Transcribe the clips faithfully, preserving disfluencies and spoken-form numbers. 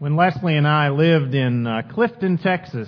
When Leslie and I lived in uh, Clifton, Texas,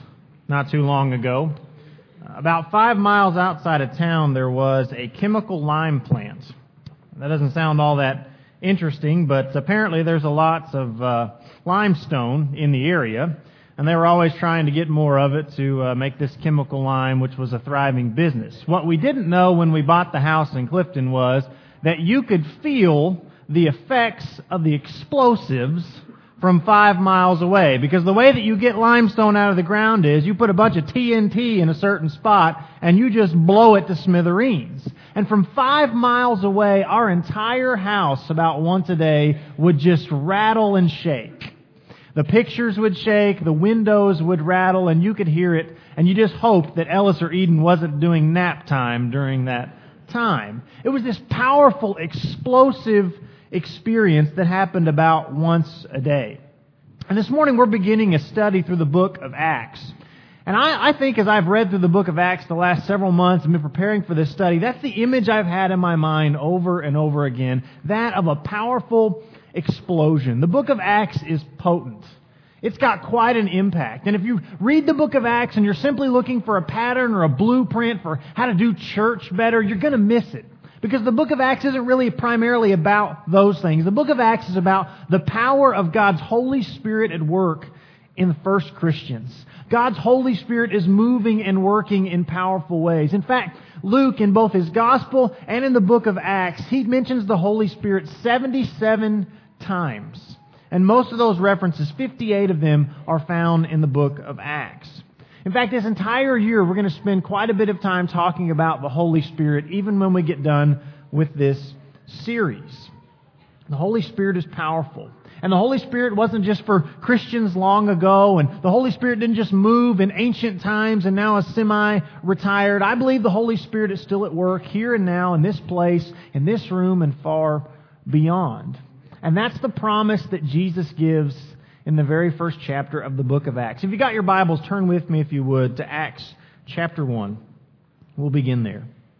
not too long ago, about five miles outside of town there was a chemical lime plant. That doesn't sound all that interesting, but apparently there's a lots of uh, limestone in the area, and they were always trying to get more of it to uh, make this chemical lime, which was a thriving business. What we didn't know when we bought the house in Clifton was that you could feel the effects of the explosives from five miles away. Because the way that you get limestone out of the ground is you put a bunch of T N T in a certain spot and you just blow it to smithereens. And from five miles away, our entire house about once a day would just rattle and shake. The pictures would shake, the windows would rattle, and you could hear it. And you just hoped that Ellis or Eden wasn't doing nap time during that time. It was this powerful, explosive experience that happened about once a day. And this morning we're beginning a study through the book of Acts. And I, I think as I've read through the book of Acts the last several months and been preparing for this study, that's the image I've had in my mind over and over again, that of a powerful explosion. The book of Acts is potent. It's got quite an impact. And if you read the book of Acts and you're simply looking for a pattern or a blueprint for how to do church better, you're going to miss it. Because the book of Acts isn't really primarily about those things. The book of Acts is about the power of God's Holy Spirit at work in the first Christians. God's Holy Spirit is moving and working in powerful ways. In fact, Luke, in both his Gospel and in the book of Acts, he mentions the Holy Spirit seventy-seven times. And most of those references, fifty-eight of them, are found in the book of Acts. In fact, this entire year, we're going to spend quite a bit of time talking about the Holy Spirit, even when we get done with this series. The Holy Spirit is powerful. And the Holy Spirit wasn't just for Christians long ago, and the Holy Spirit didn't just move in ancient times and now is semi-retired. I believe the Holy Spirit is still at work here and now in this place, in this room, and far beyond. And that's the promise that Jesus gives in the very first chapter of the book of Acts. If you got your Bibles, turn with me, if you would, to Acts chapter one. We'll begin there.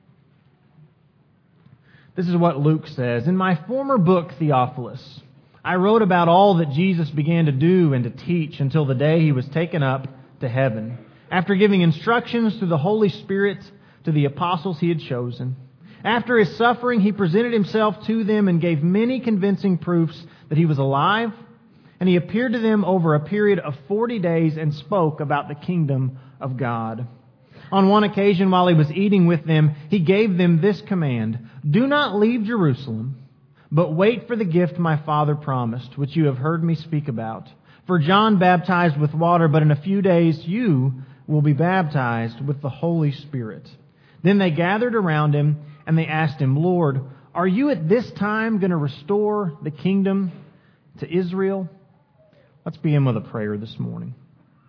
This is what Luke says. In my former book, Theophilus, I wrote about all that Jesus began to do and to teach until the day he was taken up to heaven, after giving instructions through the Holy Spirit to the apostles he had chosen. After his suffering, he presented himself to them and gave many convincing proofs that he was alive. And he appeared to them over a period of forty days and spoke about the kingdom of God. On one occasion, while he was eating with them, he gave them this command: "Do not leave Jerusalem, but wait for the gift my Father promised, which you have heard me speak about. For John baptized with water, but in a few days you will be baptized with the Holy Spirit." Then they gathered around him, and they asked him, "Lord, are you at this time going to restore the kingdom to Israel?" Let's begin with a prayer this morning.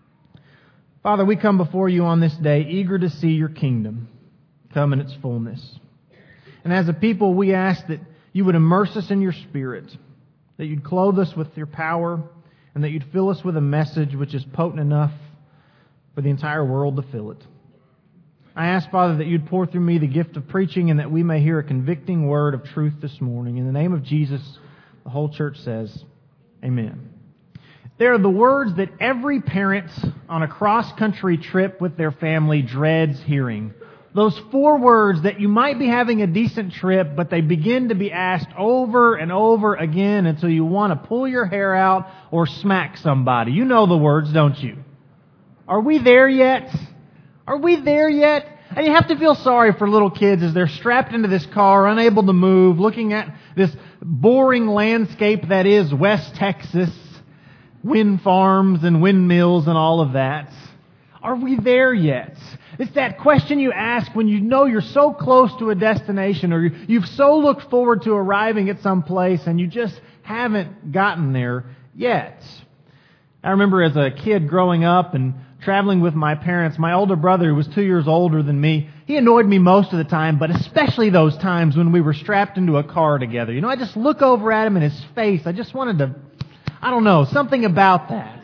Father, we come before you on this day eager to see your kingdom come in its fullness. And as a people, we ask that you would immerse us in your Spirit, that you'd clothe us with your power, and that you'd fill us with a message which is potent enough for the entire world to fill it. I ask, Father, that you'd pour through me the gift of preaching and that we may hear a convicting word of truth this morning. In the name of Jesus, the whole church says, Amen. They are the words that every parent on a cross-country trip with their family dreads hearing. Those four words that you might be having a decent trip, but they begin to be asked over and over again until you want to pull your hair out or smack somebody. You know the words, don't you? Are we there yet? Are we there yet? And you have to feel sorry for little kids as they're strapped into this car, unable to move, looking at this boring landscape that is West Texas. Wind farms and windmills and all of that. Are we there yet? It's that question you ask when you know you're so close to a destination or you've so looked forward to arriving at some place and you just haven't gotten there yet. I remember as a kid growing up and traveling with my parents, my older brother, who was two years older than me, he annoyed me most of the time, but especially those times when we were strapped into a car together. You know, I just look over at him in his face. I just wanted to I don't know, something about that.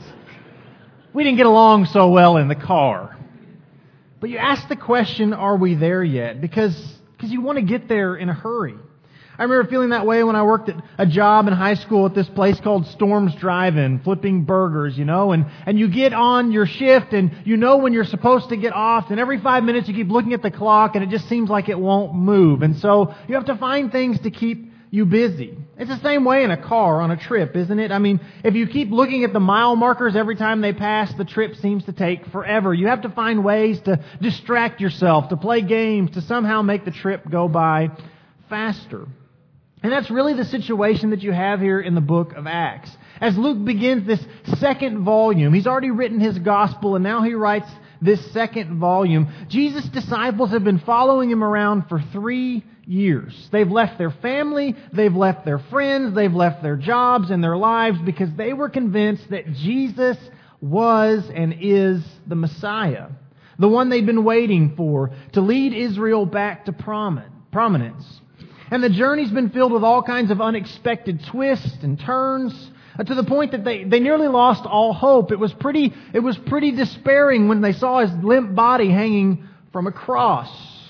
We didn't get along so well in the car. But you ask the question, are we there yet? Because, because you want to get there in a hurry. I remember feeling that way when I worked at a job in high school at this place called Storms Drive-In, flipping burgers, you know, and, and you get on your shift and you know when you're supposed to get off, and every five minutes you keep looking at the clock and it just seems like it won't move. And so you have to find things to keep you busy. It's the same way in a car on a trip, isn't it? I mean, if you keep looking at the mile markers every time they pass, the trip seems to take forever. You have to find ways to distract yourself, to play games, to somehow make the trip go by faster. And that's really the situation that you have here in the book of Acts. As Luke begins this second volume, he's already written his gospel and now he writes this second volume. Jesus' disciples have been following him around for three years. They've left their family, they've left their friends, they've left their jobs and their lives because they were convinced that Jesus was and is the Messiah, the one they'd been waiting for to lead Israel back to prominence. And the journey's been filled with all kinds of unexpected twists and turns, uh, to the point that they, they nearly lost all hope. It was pretty it was pretty despairing when they saw his limp body hanging from a cross.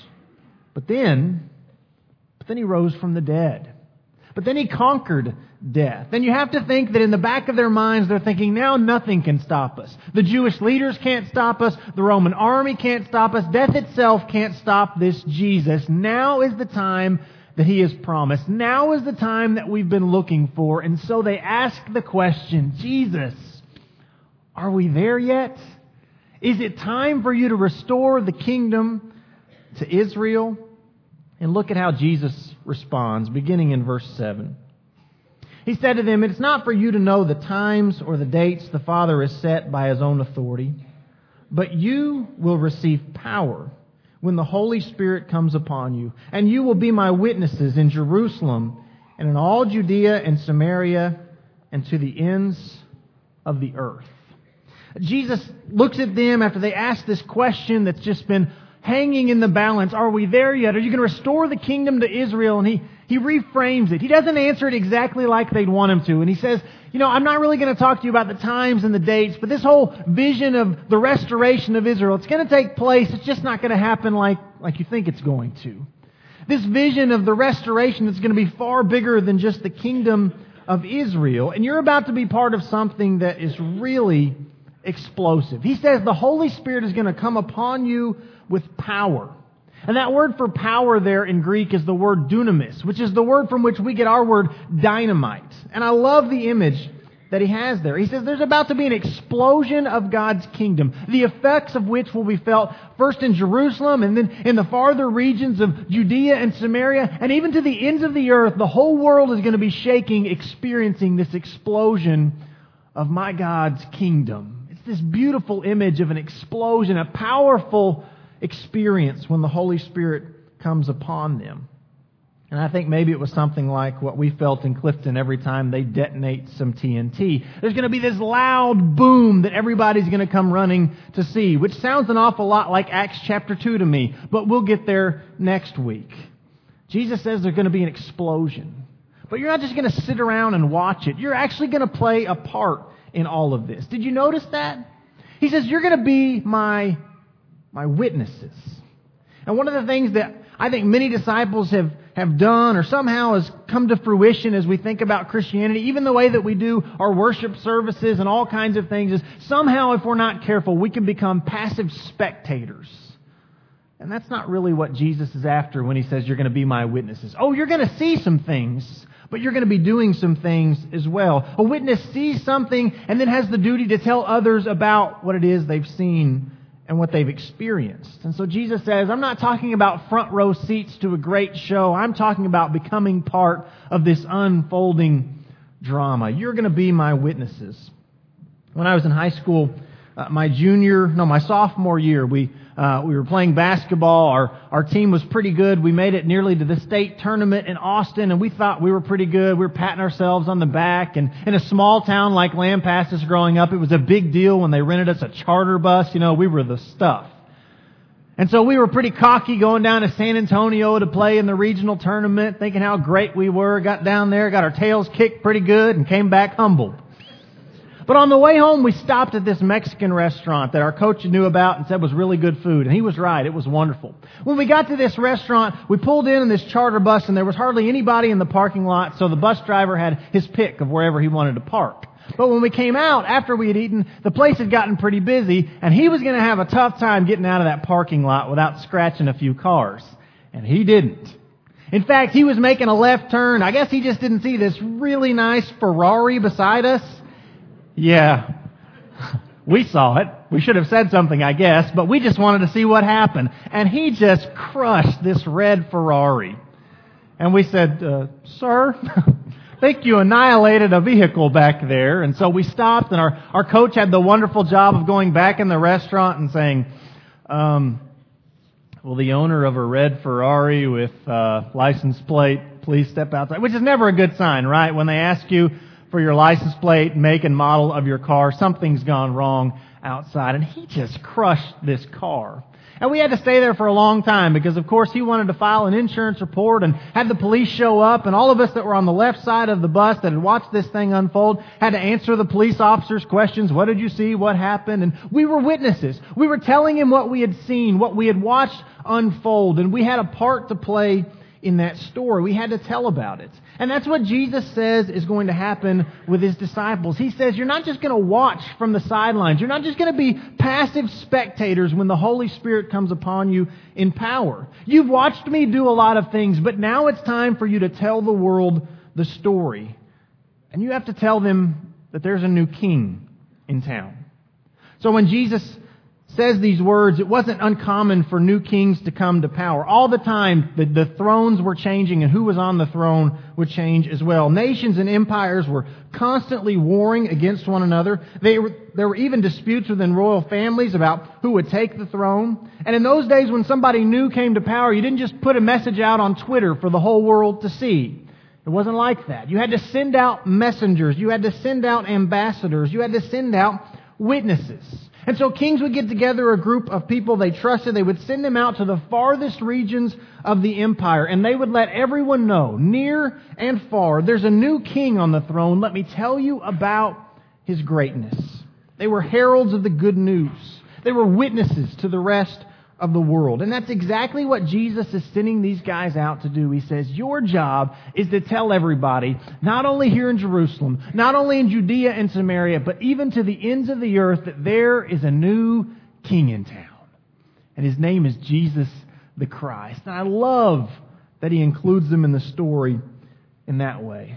But then, but then he rose from the dead. But then he conquered death. And you have to think that in the back of their minds they're thinking, now nothing can stop us. The Jewish leaders can't stop us. The Roman army can't stop us. Death itself can't stop this Jesus. Now is the time that he has promised. Now is the time that we've been looking for. And so they ask the question, Jesus, are we there yet? Is it time for you to restore the kingdom to Israel? And look at how Jesus responds, beginning in verse seven. He said to them, "It's not for you to know the times or the dates the Father has set by his own authority, but you will receive power when the Holy Spirit comes upon you, and you will be my witnesses in Jerusalem and in all Judea and Samaria and to the ends of the earth." Jesus looks at them after they ask this question that's just been hanging in the balance. Are we there yet? Are you going to restore the kingdom to Israel? And he, he reframes it. He doesn't answer it exactly like they'd want him to. And he says, you know, I'm not really going to talk to you about the times and the dates, but this whole vision of the restoration of Israel, it's going to take place. It's just not going to happen like, like you think it's going to. This vision of the restoration is going to be far bigger than just the kingdom of Israel. And you're about to be part of something that is really explosive. He says the Holy Spirit is going to come upon you with power. And that word for power there in Greek is the word dunamis, which is the word from which we get our word dynamite. And I love the image that he has there. He says there's about to be an explosion of God's kingdom, the effects of which will be felt first in Jerusalem and then in the farther regions of Judea and Samaria and even to the ends of the earth. The whole world is going to be shaking, experiencing this explosion of my God's kingdom. It's this beautiful image of an explosion, a powerful experience when the Holy Spirit comes upon them. And I think maybe it was something like what we felt in Clifton every time they detonate some T N T. There's going to be this loud boom that everybody's going to come running to see, which sounds an awful lot like Acts chapter two to me, but we'll get there next week. Jesus says there's going to be an explosion. But you're not just going to sit around and watch it. You're actually going to play a part in all of this. Did you notice that? He says, you're going to be my My witnesses. And one of the things that I think many disciples have, have done or somehow has come to fruition as we think about Christianity, even the way that we do our worship services and all kinds of things, is somehow, if we're not careful, we can become passive spectators. And that's not really what Jesus is after when he says you're going to be my witnesses. Oh, you're going to see some things, but you're going to be doing some things as well. A witness sees something and then has the duty to tell others about what it is they've seen and what they've experienced. And so Jesus says, I'm not talking about front row seats to a great show. I'm talking about becoming part of this unfolding drama. You're going to be my witnesses. When I was in high school, uh, my junior, no, my sophomore year, we uh, we were playing basketball. Our our team was pretty good. We made it nearly to the state tournament in Austin, and we thought we were pretty good. We were patting ourselves on the back. And in a small town like Lampasas growing up, it was a big deal when they rented us a charter bus. You know, we were the stuff. And so we were pretty cocky going down to San Antonio to play in the regional tournament, thinking how great we were. Got down there, got our tails kicked pretty good, and came back humbled. But on the way home, we stopped at this Mexican restaurant that our coach knew about and said was really good food. And he was right. It was wonderful. When we got to this restaurant, we pulled in in this charter bus, and there was hardly anybody in the parking lot, so the bus driver had his pick of wherever he wanted to park. But when we came out, after we had eaten, the place had gotten pretty busy, and he was going to have a tough time getting out of that parking lot without scratching a few cars. And he didn't. In fact, he was making a left turn. I guess he just didn't see this really nice Ferrari beside us. Yeah, we saw it. We should have said something, I guess, but we just wanted to see what happened. And he just crushed this red Ferrari. And we said, uh, sir, I think you annihilated a vehicle back there. And so we stopped, and our, our coach had the wonderful job of going back in the restaurant and saying, um, will the owner of a red Ferrari with uh, license plate please step outside? Which is never a good sign, right? When they ask you for your license plate, make and model of your car, something's gone wrong outside. And he just crushed this car. And we had to stay there for a long time because, of course, he wanted to file an insurance report and had the police show up. And all of us that were on the left side of the bus that had watched this thing unfold had to answer the police officers' questions. What did you see? What happened? And we were witnesses. We were telling him what we had seen, what we had watched unfold. And we had a part to play in that story. We had to tell about it. And that's what Jesus says is going to happen with His disciples. He says, you're not just going to watch from the sidelines. You're not just going to be passive spectators when the Holy Spirit comes upon you in power. You've watched me do a lot of things, but now it's time for you to tell the world the story. And you have to tell them that there's a new king in town. So when Jesus says these words, it wasn't uncommon for new kings to come to power. All the time, the, the thrones were changing, and who was on the throne would change as well. Nations and empires were constantly warring against one another. They were, there were even disputes within royal families about who would take the throne. And in those days, when somebody new came to power, you didn't just put a message out on Twitter for the whole world to see. It wasn't like that. You had to send out messengers. You had to send out ambassadors. You had to send out witnesses. And so kings would get together a group of people they trusted. They would send them out to the farthest regions of the empire, and they would let everyone know, near and far, there's a new king on the throne. Let me tell you about his greatness. They were heralds of the good news. They were witnesses to the rest of the world. And that's exactly what Jesus is sending these guys out to do. He says, your job is to tell everybody, not only here in Jerusalem, not only in Judea and Samaria, but even to the ends of the earth, that there is a new king in town. And his name is Jesus the Christ. And I love that he includes them in the story in that way.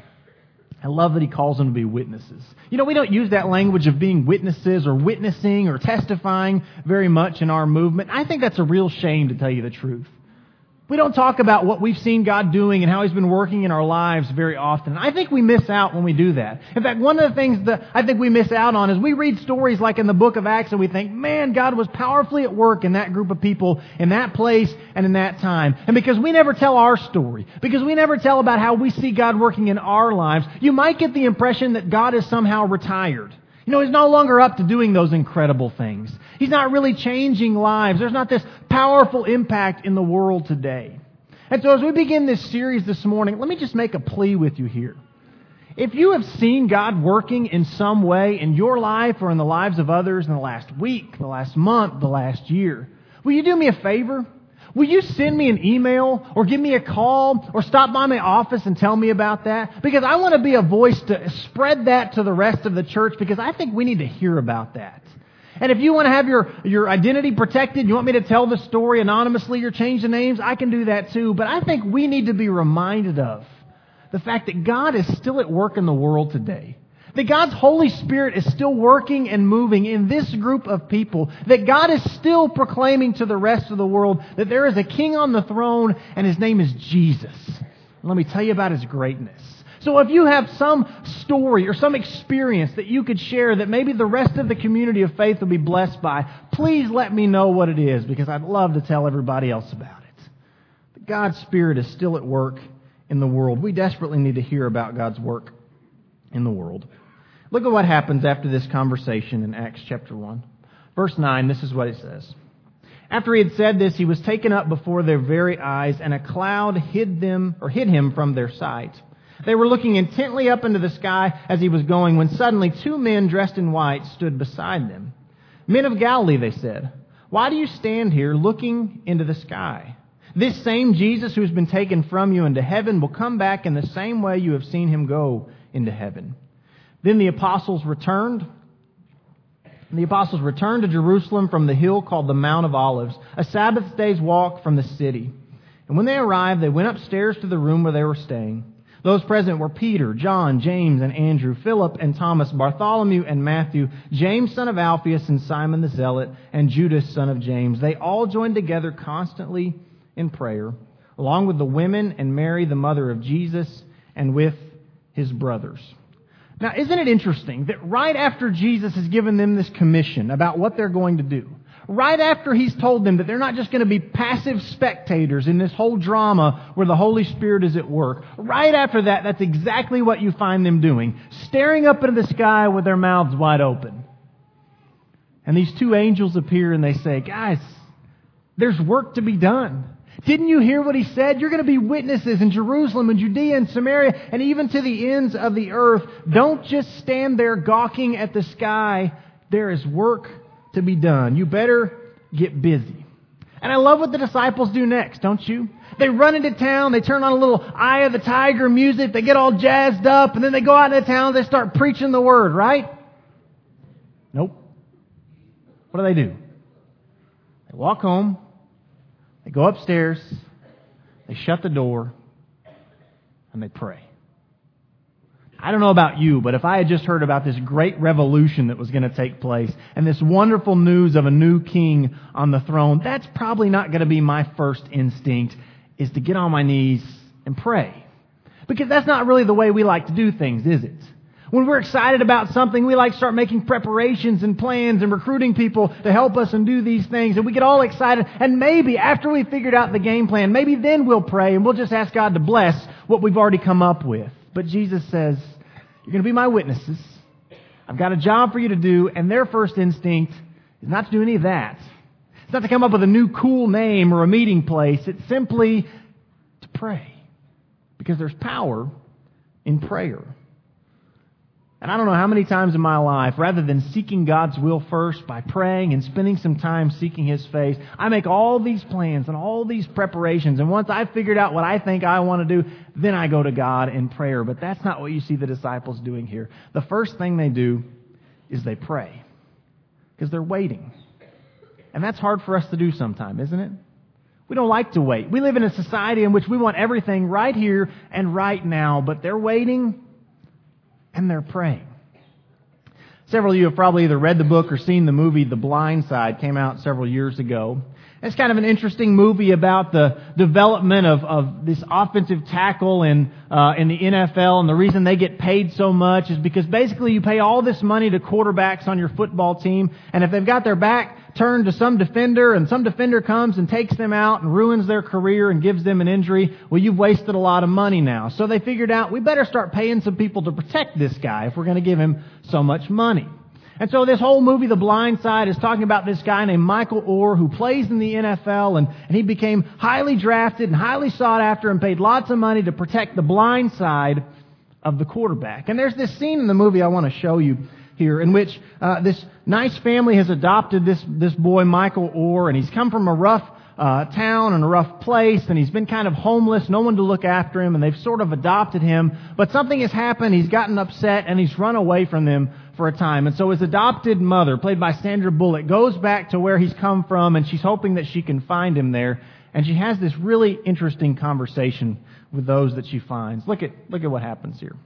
I love that he calls them to be witnesses. You know, we don't use that language of being witnesses or witnessing or testifying very much in our movement. I think that's a real shame, to tell you the truth. We don't talk about what we've seen God doing and how He's been working in our lives very often. I think we miss out when we do that. In fact, one of the things that I think we miss out on is we read stories like in the book of Acts and we think, man, God was powerfully at work in that group of people, in that place, and in that time. And because we never tell our story, because we never tell about how we see God working in our lives, you might get the impression that God is somehow retired. You know, He's no longer up to doing those incredible things. He's not really changing lives. There's not this powerful impact in the world today. And so as we begin this series this morning, let me just make a plea with you here. If you have seen God working in some way in your life or in the lives of others in the last week, the last month, the last year, will you do me a favor? Will you send me an email or give me a call or stop by my office and tell me about that? Because I want to be a voice to spread that to the rest of the church, because I think we need to hear about that. And if you want to have your, your identity protected, you want me to tell the story anonymously or change the names, I can do that too. But I think we need to be reminded of the fact that God is still at work in the world today. That God's Holy Spirit is still working and moving in this group of people. That God is still proclaiming to the rest of the world that there is a king on the throne and His name is Jesus. And let me tell you about His greatness. So if you have some story or some experience that you could share that maybe the rest of the community of faith will be blessed by, please let me know what it is, because I'd love to tell everybody else about it. But God's Spirit is still at work in the world. We desperately need to hear about God's work in the world. Look at what happens after this conversation in Acts chapter one. Verse nine, this is what it says. After he had said this, he was taken up before their very eyes, and a cloud hid them or hid him from their sight. They were looking intently up into the sky as he was going when suddenly two men dressed in white stood beside them. Men of Galilee, they said, why do you stand here looking into the sky? This same Jesus who has been taken from you into heaven will come back in the same way you have seen him go into heaven. Then the apostles returned. The apostles returned to Jerusalem from the hill called the Mount of Olives, a Sabbath day's walk from the city. And when they arrived, they went upstairs to the room where they were staying. Those present were Peter, John, James, and Andrew, Philip and Thomas, Bartholomew and Matthew, James, son of Alphaeus, and Simon the Zealot, and Judas, son of James. They all joined together constantly in prayer, along with the women and Mary, the mother of Jesus, and with his brothers. Now, isn't it interesting that right after Jesus has given them this commission about what they're going to do, right after he's told them that they're not just going to be passive spectators in this whole drama where the Holy Spirit is at work, right after that, that's exactly what you find them doing, staring up into the sky with their mouths wide open. And these two angels appear and they say, guys, there's work to be done. Didn't you hear what he said? You're going to be witnesses in Jerusalem and Judea and Samaria and even to the ends of the earth. Don't just stand there gawking at the sky. There is work to be done. You better get busy. And I love what the disciples do next, don't you? They run into town, they turn on a little Eye of the Tiger music, they get all jazzed up, and then they go out into town, they start preaching the word, right? Nope. What do they do? They walk home, they go upstairs, they shut the door, and they pray. I don't know about you, but if I had just heard about this great revolution that was going to take place and this wonderful news of a new king on the throne, that's probably not going to be my first instinct, is to get on my knees and pray. Because that's not really the way we like to do things, is it? When we're excited about something, we like to start making preparations and plans and recruiting people to help us and do these things. And we get all excited. And maybe after we've figured out the game plan, maybe then we'll pray and we'll just ask God to bless what we've already come up with. But Jesus says, you're going to be my witnesses. I've got a job for you to do. And their first instinct is not to do any of that. It's not to come up with a new cool name or a meeting place. It's simply to pray. Because there's power in prayer. And I don't know how many times in my life, rather than seeking God's will first by praying and spending some time seeking His face, I make all these plans and all these preparations. And once I've figured out what I think I want to do, then I go to God in prayer. But that's not what you see the disciples doing here. The first thing they do is they pray. Because they're waiting. And that's hard for us to do sometime, isn't it? We don't like to wait. We live in a society in which we want everything right here and right now. But they're waiting. And they're praying. Several of you have probably either read the book or seen the movie The Blind Side. Came out several years ago. It's kind of an interesting movie about the development of, of this offensive tackle in uh, in the N F L. And the reason they get paid so much is because basically you pay all this money to quarterbacks on your football team. And if they've got their back turned to some defender and some defender comes and takes them out and ruins their career and gives them an injury, well, you've wasted a lot of money now. So they figured out we better start paying some people to protect this guy if we're going to give him so much money. And so this whole movie, The Blind Side, is talking about this guy named Michael Orr who plays in the N F L, and, and he became highly drafted and highly sought after and paid lots of money to protect the blind side of the quarterback. And there's this scene in the movie I want to show you here in which uh, this nice family has adopted this, this boy, Michael Orr, and he's come from a rough uh, town and a rough place, and he's been kind of homeless, no one to look after him, and they've sort of adopted him. But something has happened, he's gotten upset, and he's run away from them for a time. And so his adopted mother, played by Sandra Bullock, goes back to where he's come from, and she's hoping that she can find him there. And she has this really interesting conversation with those that she finds. Look at, look at what happens here.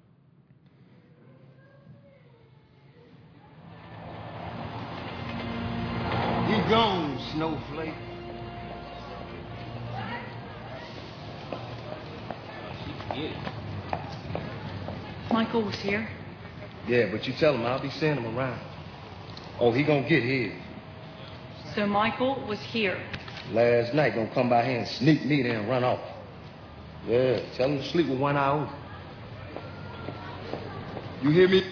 You gone, snowflake. Michael was here. Yeah, but you tell him I'll be sending him around. Oh, he gonna get here. So Michael was here. Last night, gonna come by here and sneak me there and run off. Yeah, tell him to sleep with one eye open. You hear me?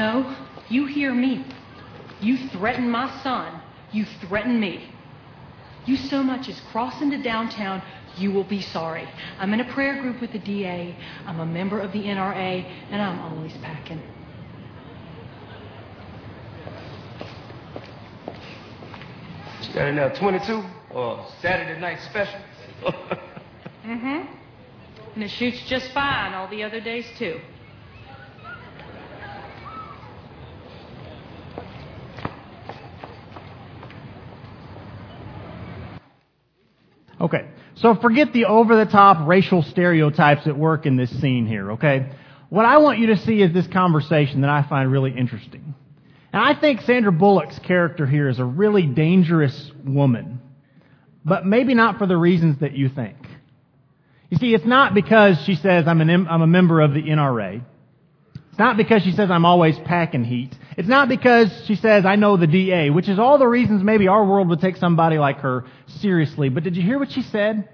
No, you hear me. You threaten my son. You threaten me. you so much as cross into downtown, you will be sorry. I'm in a prayer group with the D A. I'm a member of the N R A, and I'm always packing. You got another twenty-two or Saturday night special? Mm-hmm. And it shoots just fine all the other days, too. Okay, so forget the over-the-top racial stereotypes that work in this scene here, okay? What I want you to see is this conversation that I find really interesting. And I think Sandra Bullock's character here is a really dangerous woman, but maybe not for the reasons that you think. You see, it's not because she says, I'm, an, I'm a member of the N R A. It's not because she says, I'm always packing heat. It's not because she says, I know the D A, which is all the reasons maybe our world would take somebody like her seriously. But did you hear what she said?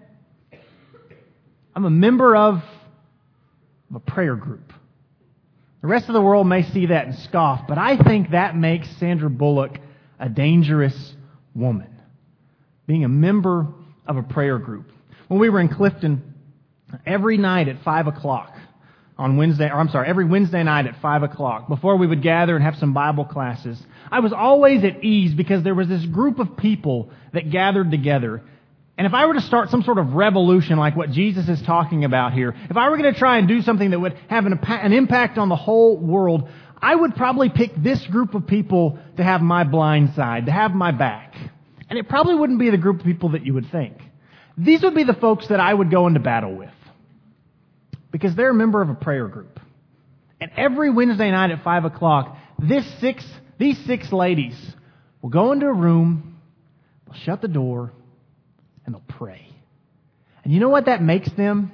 I'm a member of, of a prayer group. The rest of the world may see that and scoff, but I think that makes Sandra Bullock a dangerous woman. Being a member of a prayer group. When we were in Clifton, every night at five o'clock on Wednesday, or I'm sorry, every Wednesday night at five o'clock, before we would gather and have some Bible classes, I was always at ease because there was this group of people that gathered together. And if I were to start some sort of revolution like what Jesus is talking about here, if I were going to try and do something that would have an, an impact on the whole world, I would probably pick this group of people to have my blind side, to have my back. And it probably wouldn't be the group of people that you would think. These would be the folks that I would go into battle with. Because they're a member of a prayer group. And every Wednesday night at five o'clock, this six, these six ladies will go into a room, they'll shut the door, and they'll pray. And you know what that makes them?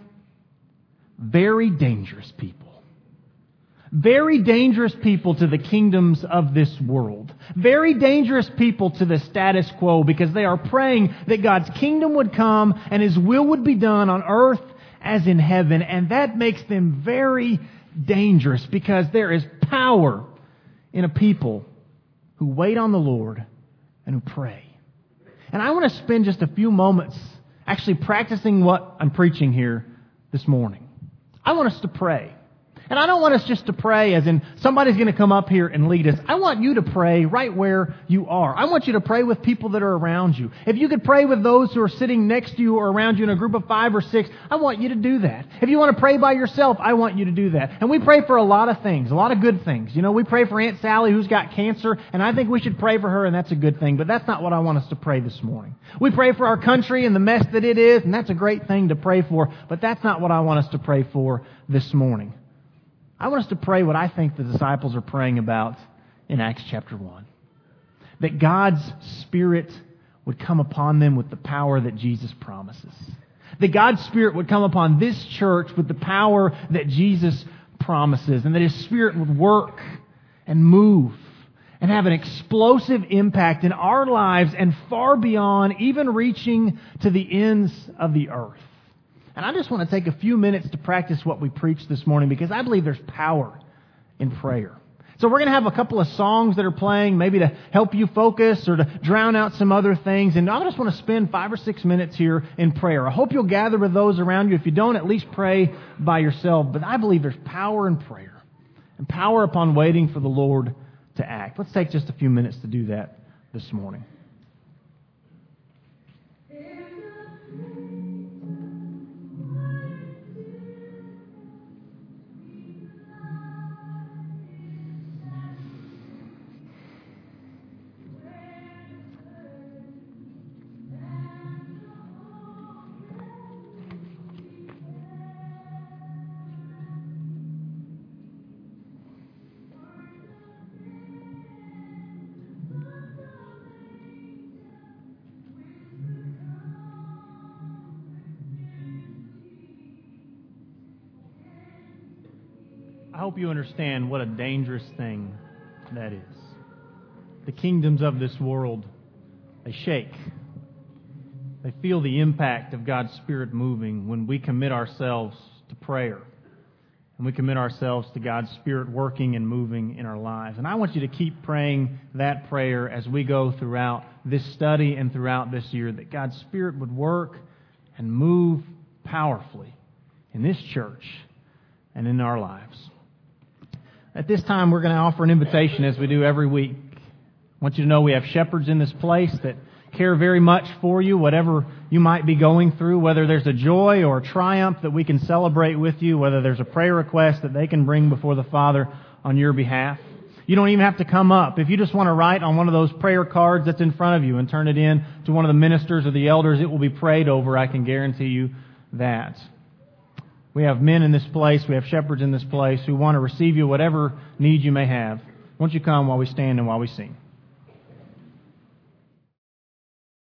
Very dangerous people. Very dangerous people to the kingdoms of this world. Very dangerous people to the status quo because they are praying that God's kingdom would come and His will would be done on earth as in heaven. And that makes them very dangerous because there is power in a people who wait on the Lord and who pray. And I want to spend just a few moments actually practicing what I'm preaching here this morning. I want us to pray. And I don't want us just to pray as in somebody's going to come up here and lead us. I want you to pray right where you are. I want you to pray with people that are around you. If you could pray with those who are sitting next to you or around you in a group of five or six, I want you to do that. If you want to pray by yourself, I want you to do that. And we pray for a lot of things, a lot of good things. You know, we pray for Aunt Sally who's got cancer, and I think we should pray for her, and that's a good thing. But that's not what I want us to pray this morning. We pray for our country and the mess that it is, and that's a great thing to pray for. But that's not what I want us to pray for this morning. I want us to pray what I think the disciples are praying about in Acts chapter one. That God's Spirit would come upon them with the power that Jesus promises. That God's Spirit would come upon this church with the power that Jesus promises. And that His Spirit would work and move and have an explosive impact in our lives and far beyond, even reaching to the ends of the earth. And I just want to take a few minutes to practice what we preached this morning because I believe there's power in prayer. So we're going to have a couple of songs that are playing, maybe to help you focus or to drown out some other things. And I just want to spend five or six minutes here in prayer. I hope you'll gather with those around you. If you don't, at least pray by yourself. But I believe there's power in prayer and power upon waiting for the Lord to act. Let's take just a few minutes to do that this morning. I hope you understand what a dangerous thing that is. The kingdoms of this world, they shake. They feel the impact of God's Spirit moving when we commit ourselves to prayer And we commit ourselves to God's Spirit working and moving in our lives. And I want you to keep praying that prayer as we go throughout this study and throughout this year, that God's Spirit would work and move powerfully in this church and in our lives. At this time, we're going to offer an invitation as we do every week. I want you to know we have shepherds in this place that care very much for you, whatever you might be going through, whether there's a joy or a triumph that we can celebrate with you, whether there's a prayer request that they can bring before the Father on your behalf. You don't even have to come up. If you just want to write on one of those prayer cards that's in front of you and turn it in to one of the ministers or the elders, it will be prayed over. I can guarantee you that. We have men in this place, we have shepherds in this place who want to receive you whatever need you may have. Won't you come while we stand and while we sing?